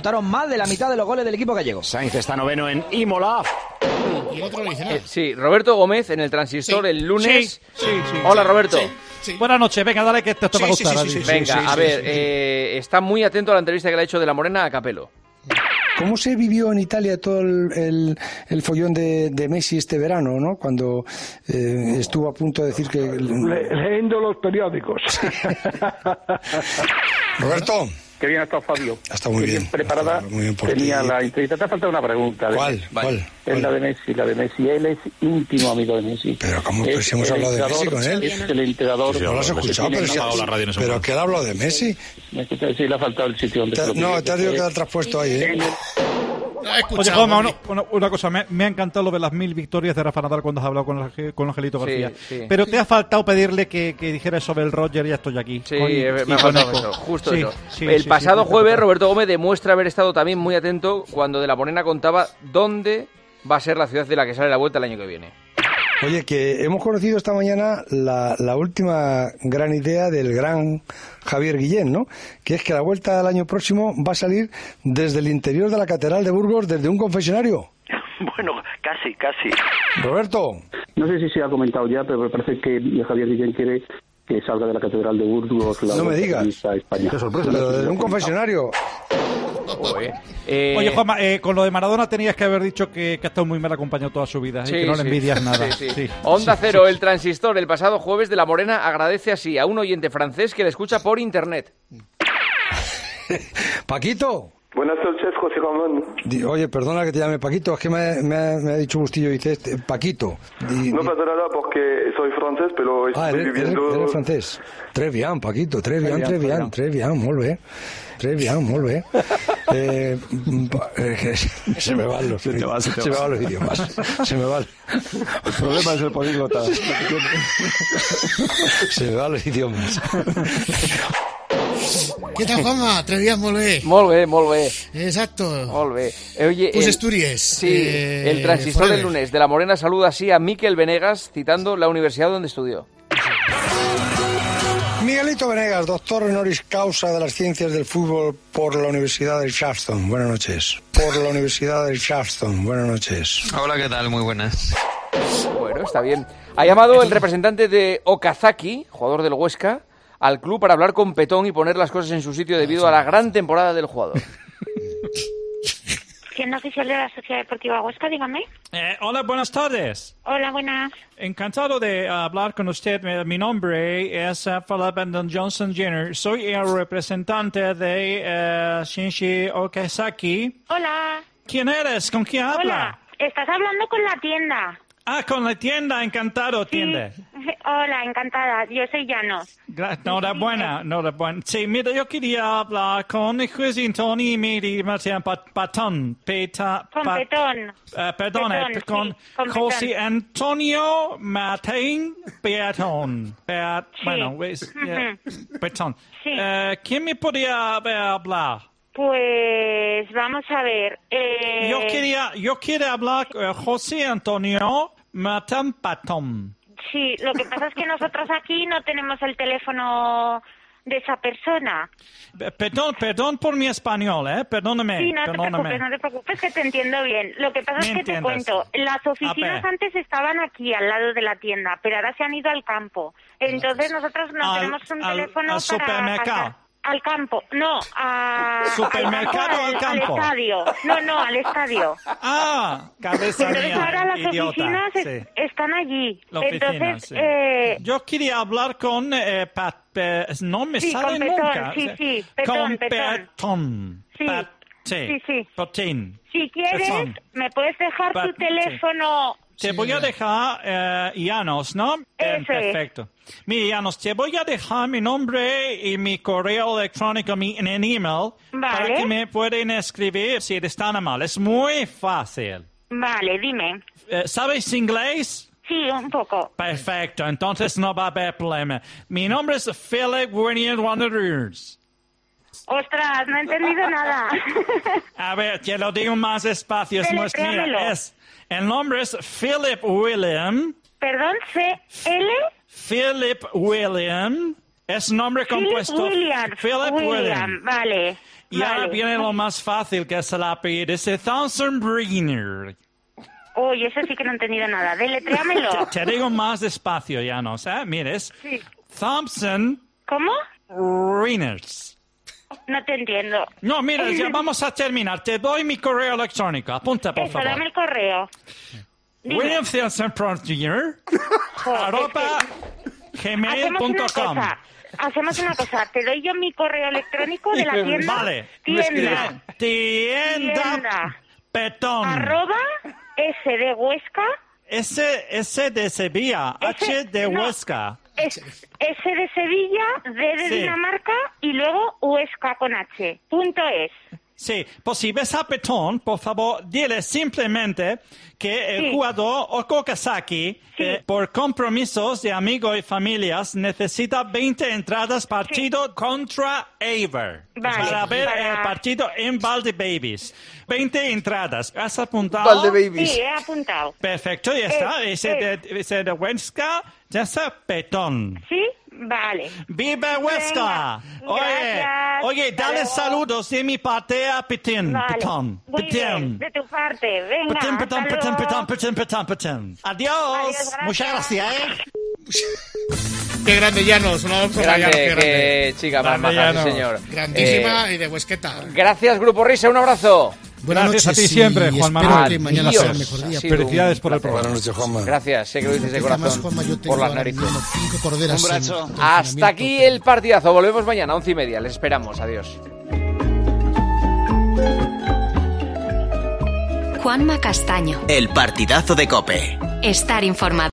Sainz está noveno en Imola. Y el otro no dice nada. Sí, Roberto Gómez en el Transistor el lunes. Sí. Hola, Roberto. Buenas noches, venga, dale que esto te va a gustar. Venga, a ver, está muy atento a la entrevista que le ha hecho de la Morena a Capello. ¿Cómo se vivió en Italia todo el follón de Messi este verano, ¿no? Cuando estuvo a punto de decir que... Leyendo los periódicos. Roberto. Qué bien ha estado Fabio. Ha estado muy bien. Preparada. Muy bien por tenía ti. la entrevista. Te ha faltado una pregunta. ¿Cuál? Es la de Messi, Él es íntimo amigo de Messi. Pero ¿cómo? Pues hemos hablado de Messi con él. Es el entrenador. No lo has escuchado, pero ¿qué le ha hablado de Messi? Sí, le ha faltado el sitio donde... No, te has dicho que has traspuesto ahí, ¿eh? Oye, Joma, una cosa, me ha encantado lo de las 1000 victorias de Rafa Nadal cuando has hablado con Angelito García. Sí. Pero te ha faltado pedirle que dijera sobre el Roger, ya estoy aquí. Sí, me ha faltado eso, justo eso. El pasado jueves Roberto Gómez demuestra haber estado también muy atento cuando de la Morena contaba dónde va a ser la ciudad de la que sale la Vuelta el año que viene. Oye, que hemos conocido esta mañana la última gran idea del gran Javier Guillén, ¿no? Que es que la Vuelta del año próximo va a salir desde el interior de la Catedral de Burgos, desde un confesionario. Bueno, casi. Roberto. No sé si se ha comentado ya, pero me parece que Javier Guillén quiere que salga de la Catedral de Burgos. No me digas. A España. Qué sorpresa. Pero desde un confesionario. Oye, Juanma, con lo de Maradona tenías que haber dicho que ha estado muy mal acompañado toda su vida y que no le envidias nada. Sí. Onda Cero, el transistor, el pasado jueves de la Morena agradece así a un oyente francés que le escucha por internet. Paquito. Buenas noches, José Ramón. Oye, perdona que te llame Paquito, es que me ha dicho Bustillo, dice Paquito. No pasa nada porque soy francés, pero estoy viviendo... eres francés. Très bien, Paquito, très bien, molt bé. Se me van los idiomas. Se me van. El problema es el políglota. Se me van los idiomas. Què tal, Juanma? Trevias, molt bé. Molt bé. Exacto. Molt bé. Oye, pues Asturias. Sí, el transistor del lunes de la Morena saluda así a Miquel Venegas, citando la universidad donde estudió. Miguelito Venegas, doctor honoris causa de las ciencias del fútbol por la Universidad del Charleston. Buenas noches. Hola, ¿qué tal? Muy buenas. Bueno, está bien. Ha llamado el representante de Okazaki, jugador del Huesca, al club para hablar con Petón y poner las cosas en su sitio debido a la gran temporada del jugador. Siendo oficial de la Sociedad Deportiva Huesca, dígame. Hola, buenas tardes. Hola, buenas. Encantado de hablar con usted. Mi nombre es Philip Bendon Johnson Jr. Soy el representante de Shinji Okazaki. Hola. ¿Quién eres? ¿Con quién habla? Hola, estás hablando con la tienda. Con la tienda, encantado, tienda. Sí. Hola, encantada, yo soy Llanos. Enhorabuena. Sí, mira, yo quería hablar con José Antonio Patón. Petón. Perdone, con José Antonio Martín Petón. Bueno, Petón. Sí. ¿Quién me podría hablar? Pues vamos a ver. Yo quiero hablar con José Antonio Martín Patón. Sí, lo que pasa es que nosotros aquí no tenemos el teléfono de esa persona. Perdón por mi español, perdóname. Sí, no te preocupes, que te entiendo bien. Lo que pasa es que te cuento, las oficinas antes estaban aquí, al lado de la tienda, pero ahora se han ido al campo. Entonces nosotros no tenemos un teléfono al supermercado. Al campo, no, ¿Supermercado o al campo? Al estadio, no, al estadio. Cabeza entonces mía, ahora las idiota. oficinas están allí. Entonces, yo quería hablar con no me sale con nunca. Petón, Petón. Sí. Sí. Petín. Si quieres, me puedes dejar tu teléfono. Te voy a dejar, Llanos, ¿no? Perfecto. Mira, Llanos, te voy a dejar mi nombre y mi correo electrónico en el email para que me pueden escribir si eres tan amable. Es muy fácil. Vale, dime. ¿Sabes inglés? Sí, un poco. Perfecto, entonces no va a haber problema. Mi nombre es Philip William Wanderers. Ostras, no he entendido nada. A ver, te lo digo más despacio. El nombre es Philip William. ¿Perdón? ¿C-L? Philip William. Es nombre compuesto. Philip William. Vale. Y ahora viene lo más fácil, que es el apellido. Es Thompson-Briner. Uy, eso sí que no he entendido nada. Deletréamelo. Te digo más despacio, Llanos, ¿eh? Mires. Sí. Thompson. ¿Cómo? Ruiners. No te entiendo. No, mira, ya vamos a terminar. Te doy mi correo electrónico. Apunta, por favor. Dame el correo. William Thompson Jr. @gmail.com. Hacemos una cosa. Te doy yo mi correo electrónico de la tienda. Vale. Tienda. Petón. @S de Huesca. S de Sevilla. H de Huesca. S de Sevilla, D de Dinamarca y luego Huesca con H. .es. Sí, pues si ves a Petón, por favor, dile simplemente que el jugador Okazaki, por compromisos de amigos y familias, necesita 20 entradas partido contra Eibar. Para ver el partido en Valdebabies. 20 entradas. ¿Has apuntado? Valdebabies. Sí, he apuntado. Perfecto, ya está. Ese de Huesca, ya está Petón. Sí. Vale. ¡Viva Huesca! Oye, dale saludos de mi parte a Petón. Vale. Petón. Muy bien, de tu parte. Venga, Petón. Adiós. Muchas gracias, Qué grande, Llanos. Una grande, chica más maja, sí, señor. Grandísima y de Huesqueta. Gracias, Grupo Risa. Un abrazo. Buenas noches a ti siempre, Juan Manuel. Que mañana sea el mejor día. Felicidades por el programa. Buenas noches, Juanma. Gracias, sé que lo dices de corazón. Por las narices. Un abrazo. Hasta aquí el partidazo. Volvemos mañana a 11:30. Les esperamos. Adiós. Juanma Castaño. El partidazo de COPE. Estar informado.